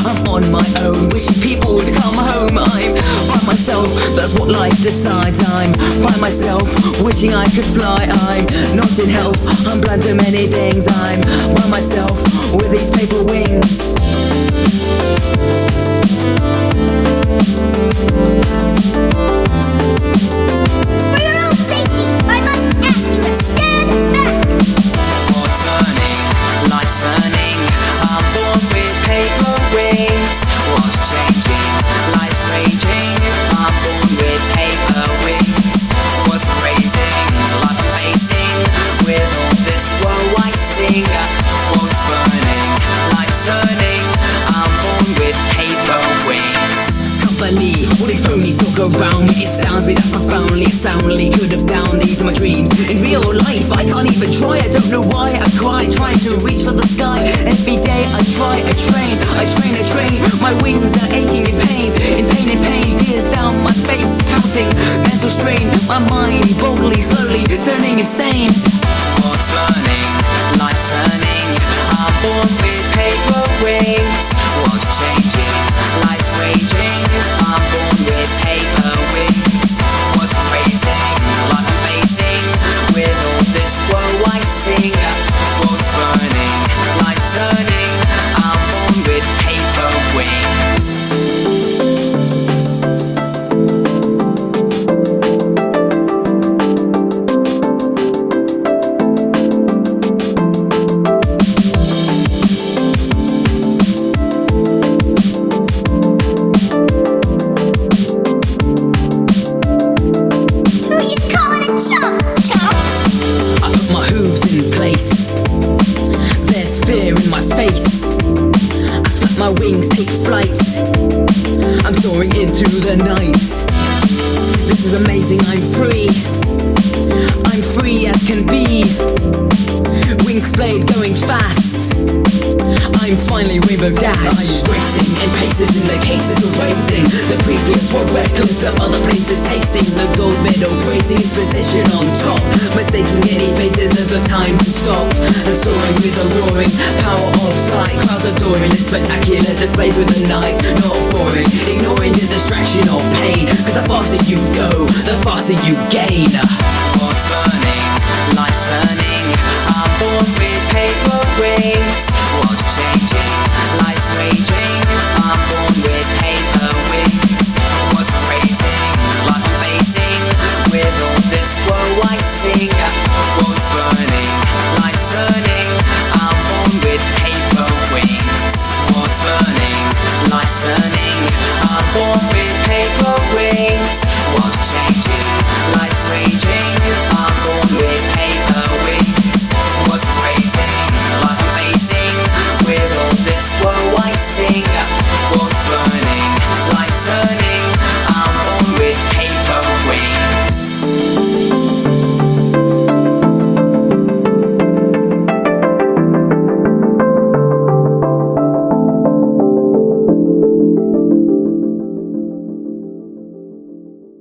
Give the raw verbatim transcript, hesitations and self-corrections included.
I'm on my own, wishing people would come home. I'm by myself, that's what life decides. I'm by myself, wishing I could fly. I'm not in health, I'm blind to many things. I'm by myself with these paper wings. For your own safety, I must ask you to stand back. What's burning? Life's turning. I'm born with paper wings. What's changing? Life's raging. I'm born with paper wings. What's raising? Life amazing. With all this woe I sing. What's burning? Life's turning. I'm born with paper wings. Company, all these phonies talk around me. It astounds me that profoundly, soundly could have downed these are my dreams. In real life, I can't even try. I don't know why I cry, trying to reach for the sky. Every day I try, I train, I train, I train. My wings are aching in pain, in pain, in pain. Tears down my face, counting mental strain. My mind boldly, slowly turning insane. What's burning? Life's turning. I'm born with paper wings. What's changing? Life's raging. I'm born with paper wings. What's raising? Life amazing. With all this woe I sing. What's burning? Life's turning. I'm born with paper wings. Who you calling a chump, chump? I put my hooves in place. There's fear in my face. I flap my wings, take flight. I'm soaring into the night. This is amazing, I'm free. I'm free as can be. Wings blade going fast. I'm finally rainbow dash. I'm racing in paces in the cases of racing. The previous world records of other places tasting the gold medal, praising its position on top, mistaking any faces as a time to stop. And soaring with the roaring power of flight, crowds adoring this spectacular display through the night. Not boring, ignoring the distraction of pain, cause the faster you go, the faster you gain. What's burning? Life's turning. I'm born with paper wings. What's